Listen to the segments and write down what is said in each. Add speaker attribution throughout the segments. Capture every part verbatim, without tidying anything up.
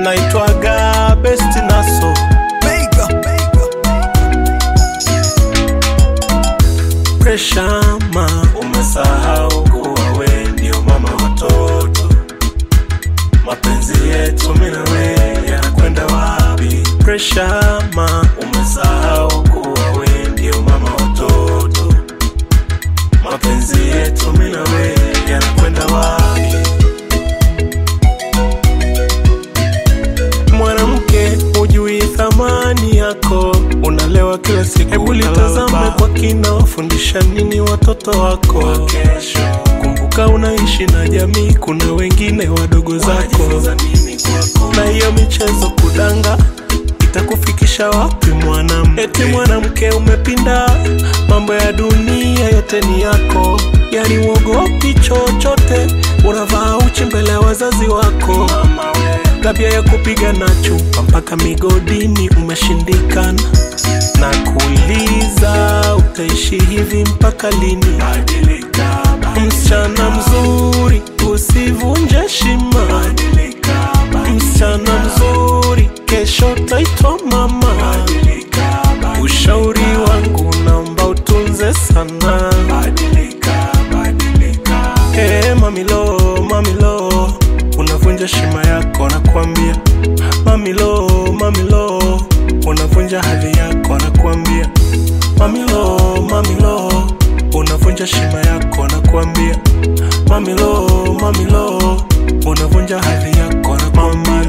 Speaker 1: naitwaga Best Naso Mega, mega. Pressure ma, umesahau kuwa we ndio mama watoto. Mapenzi yetu mimi na wewe yanakwenda wapi? Pressure ma, umesahau kuwa we ndio mama watoto. Mapenzi yetu mimi na wewe yanakwenda wapi? Mwanamke hujui thamani yako, unalewa kila siku. Hebu litazame kwa kina, wafundisha nini watoto wako wa kesho? Kumbuka unaishi na jamii, kuna wengine wadogo zako. Na hiyo michezo kudanga itakufikisha wapi mwanamke? Eti mwanamke umepinda, mambo ya dunia yote ni yako. Yani uogopi chochote, unavaa uchi mbele ya wazazi wako. Tabia ya kupiga na chupa mpaka migodini umeshindikana. Na kuuliza utaishi hivi mpaka lini? Badilika, badilika. Msichana mzuri usivunje heshima. Badilika, badilika. Msichana mzuri kesho taitwa mama. Badilika, badilika. Ushauri wangu naomba utunze sana. Badilika, badilika. Hey, mamilo, mamilo, unavunja heshima yako na kuambia. Mamilo, mamilo, unavunja hadhi yako na kuambia. Mamilo, mamilo, unavunja heshima yako na kuambia. Mamilo, mamilo, unavunja hadhi yako na kuambia.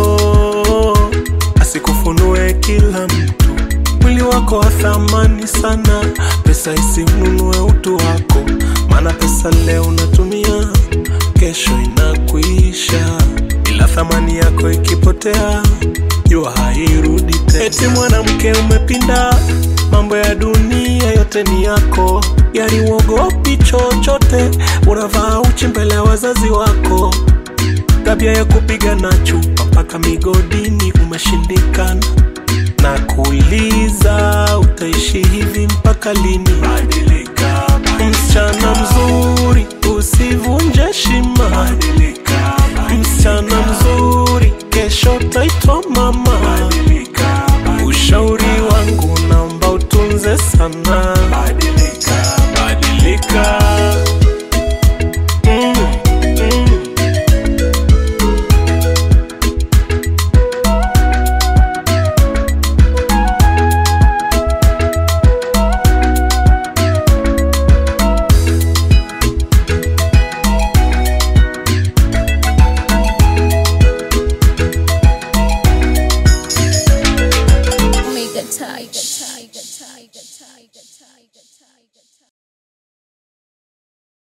Speaker 1: No, asikufunue kila mtu, mwili wako wa thamani sana. Pesa isimnunue utu wako, maana pesa leo unatumia, kesho inakuisha. Ila thamani yako ikipotea, jua hairudi tena. Eti mwanamke umepinda, mambo ya dunia yote ni yako. Yani uogopi chochote, unavaa uchi mbele ya wazazi wako. Tabia ya kupiga na chupa mpaka migodini umeshindikana. Na kuuliza utaishi hivi mpaka lini? Badilika, badilika. Msichana mzuri usivunje heshima. Badilika, badilika. Msichana mzuri kesho taitwa mama. Badilika, badilika. Ushauri wangu naomba utunze sana. Badilika, badilika. Mm, mm.
Speaker 2: Tiger, tiger, tiger, tiger, tiger, tiger.